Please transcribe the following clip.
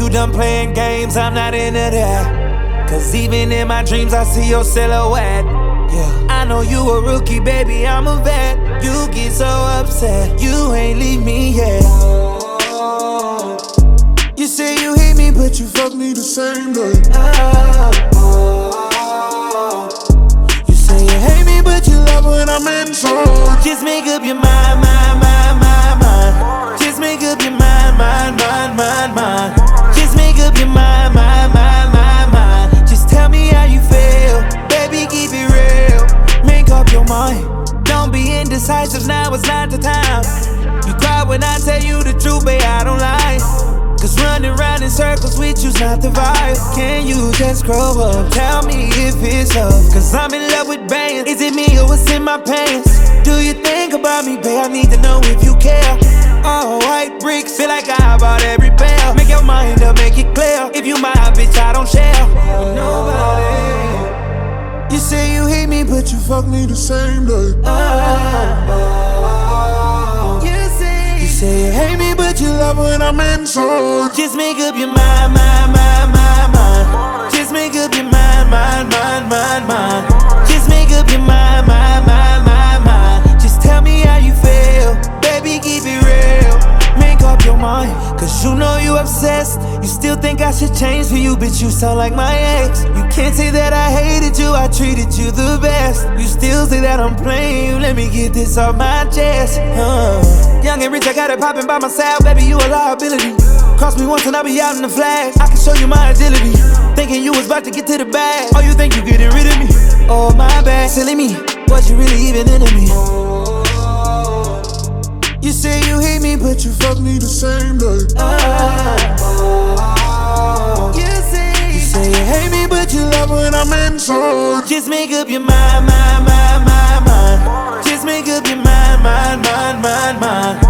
you done playing games, I'm not into that. Cause even in my dreams, I see your silhouette. Yeah, I know you a rookie, baby, I'm a vet. You get so upset, you ain't leave me yet. You say you hate me, but you fuck me the same day. You say you hate me, but you love when I'm inside. Just make up your mind, mind. Just make up your mind, mind. Just make up your mind, mind. Just tell me how you feel, baby, keep it real. Make up your mind, don't be indecisive, now it's not the time. You cry when I tell you the truth, babe, I don't lie. Cause running around in circles with you's not the vibe. Can you just grow up? Tell me if it's love. Cause I'm in love with bands. Is it me or what's in my pants? Do you think about me, babe? I need to know if you care. All white bricks, feel like I bought every pair. Make your mind up, make it clear. If you my bitch, I don't share with nobody. You say you hate me, but you fuck me the same day. You say you hate me, but you love when I'm inside. Just make up your mind, mind. Just make up your mind, mind. Just make up your mind, mind. Just tell me how you feel, baby, keep it real. Make up your mind, cause you know you obsessed. You still think I should change for you, bitch, you sound like my ex. You can't say that I hated you, I treated you the best. You still say that I'm playing you, let me get this off my chest. Young and rich, I got it poppin' by myself, baby, you a liability. Cross me once and I'll be out in the flash. I can show you my agility. Thinking you was about to get to the bag. Oh, you think you getting rid of me? Oh, my bad, silly me. Was you really even into me? You say you hate me, but you fuck me the same day. You say you hate me, but you love when I'm inside. Just make up your mind, mind. Just make up your mind, mind.